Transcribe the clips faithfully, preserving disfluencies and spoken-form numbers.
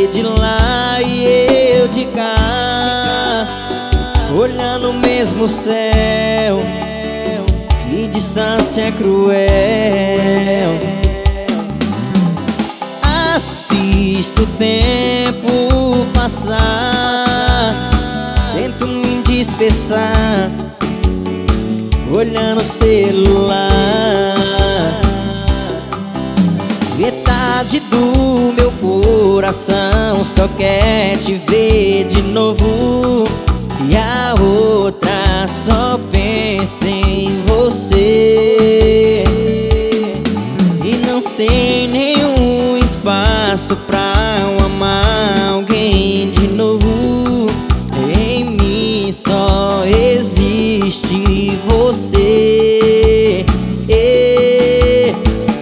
de lá e eu de cá, olhando o mesmo céu. Que distância cruel. Assisto o tempo passar, tento me dispersar, olhando o celular. Metade do meu coração só quer te ver de novo, e a outra só pensa em você. E não tem nenhum espaço pra eu amar alguém de novo. Em mim só existe você. E,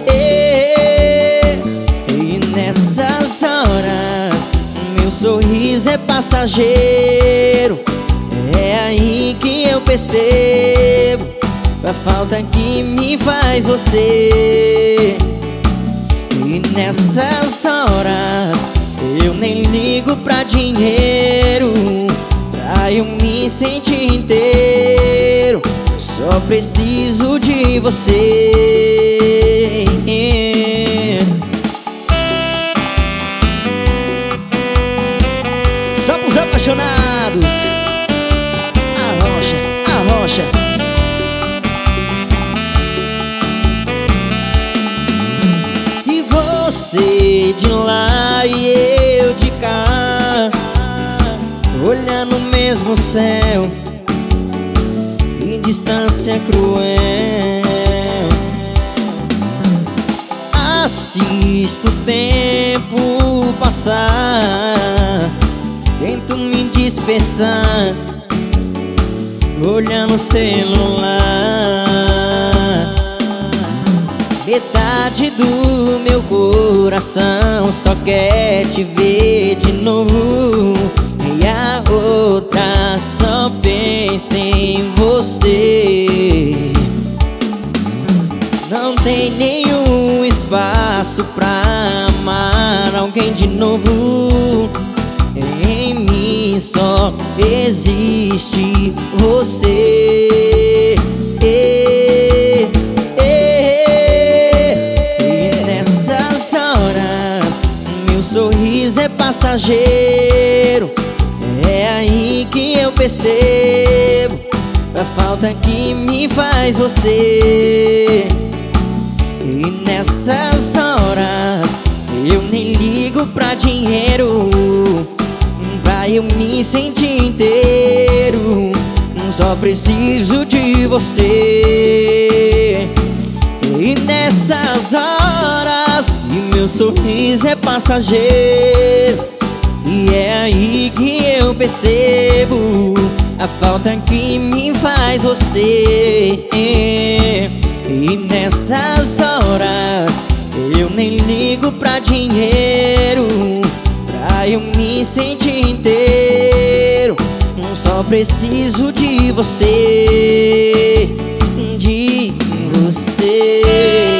e, e nessas horas meu sorriso é passageiro. É aí que eu percebo a falta que me faz você. E nessas horas eu nem ligo pra dinheiro, pra eu me sentir inteiro. Só preciso de você. Só pros apaixonados. Arrocha, arrocha. E você de lá e eu de cá, olhando o mesmo céu. Que distância cruel. Assisto o tempo passar, tento me dispersar, olhando o celular. Metade do meu coração só quer te ver de novo, e a outra só pensa em você. Não tem nenhum espaço pra amar alguém de novo. Em mim só existe você. E, e, e nessas horas meu sorriso é passageiro. É aí que eu percebo a falta que me faz você. E nessas horas eu nem ligo pra dinheiro, pra eu me sentir inteiro. Só preciso de você. E nessas horas e meu sorriso é passageiro. E é aí que eu percebo a falta que me faz você. E nessas horas eu nem ligo pra dinheiro, pra eu me sentir inteiro. Só preciso de você, de você.